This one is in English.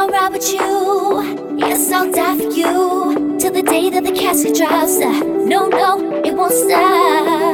I'll ride with you. Yes, I'll die for you till the day that the casket drops. No, no, it won't stop.